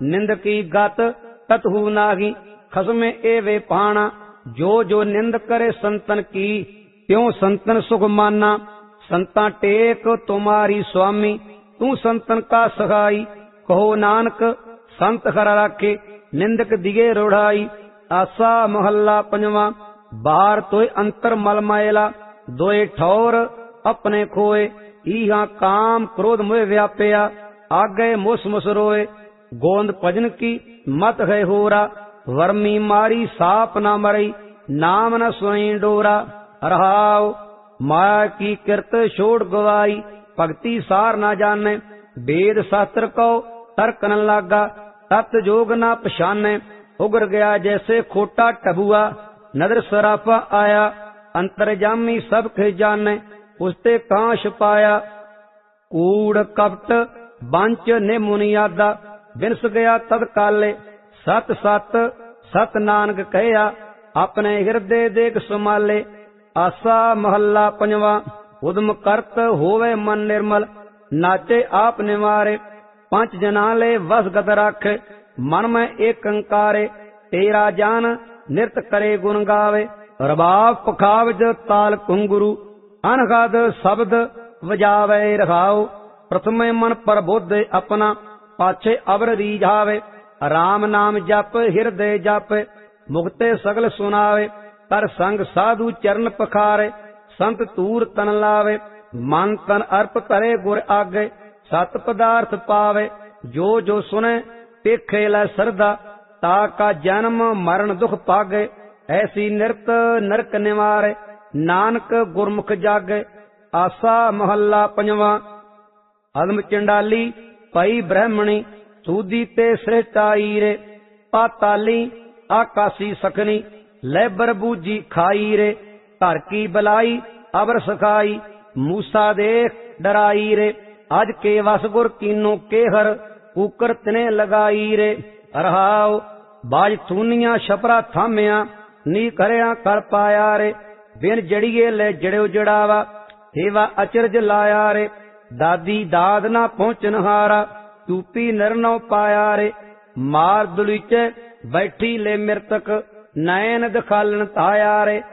निंद की गत ततहु नागी। खसमे एवे पाना जो जो निंद करे संतन की, त्यों संतन सुख माना। संता टेक तुम्हारी स्वामी, तू संतन का सहाई। कहो नानक संत हर राखे, निंदक दिए रोढ़ाई। आसा महला पंजवा। बाहर तोय अंतर मल मैला, दोए ठौर अपने खोए। इहा काम क्रोध मोह व्यापया, आगे मुस मुस रोए। गोंद भजन की मत है होरा, वर्मी मारी साप न मरई। नाम न सोई डोरा। रहाओ माया की किरत छोड़ गवाई, भक्ति सार न जाने। वेद शास्त्र को तर्क न लागा, तत् जोग न पछाने। उगर गया जैसे खोटा टबुआ, नदर सरापा आया। अंतर्जामी सब खे जाने, उसते कहाँ छुपाया। कूड़ कपट बांच ने मुनियादा, बिनस गया तत्काले। सत सत सत नानक कहया, अपने हृदय देख सुमाले। आसा महला पंजवा। उदम करत होवे मन निर्मल, नाचे आप निवारे। पांच जनाले वस गत राखे, मन में एक अंकारे। तेरा जान नृत करे गुण गावे, रबाब पखावज ताल कुंगुरु। अनहद शब्द वजावे रखाओ, प्रथमे मन पर बुद्ध अपना। पाछे अवर रीझावे, राम नाम जप हृदय जप। मुक्ते सगल सुनावे, कर संग साधु चरण पखारे। संत तूर तन लावे, मन तन अर्प करे गुर आगे। सत पदार्थ पावे, जो जो सुने पेखे लै सरदा। ताका जन्म मरण दुख पागे, ऐसी निरत नरक निवारे। नानक गुरमुख जागे। आसा महला पंजवा। अदम चंडाली पई ब्रह्मणी, सूदी ते श्रेष्ठाई रे। पाताली आकाशी सखनी, लैबर बूजी खाई रे। घर की बलाई अबर सखाई, मूसा देख डराई रे। आज के वसगुर कीनो के हर, कुकर तने लगाई रे। रहाओ बाज थूनिया छपरा थामिया, नी करया कर पाया रे। बिन जड़िए ले जड़ो जड़ावा, हेवा अचरज लाया रे। दादी दाद ना पहुंचन हारा, चूपी नरनौ पाया रे। मार दुलीचे बैठी ले मृतक, नैन दिखालन ताया रे।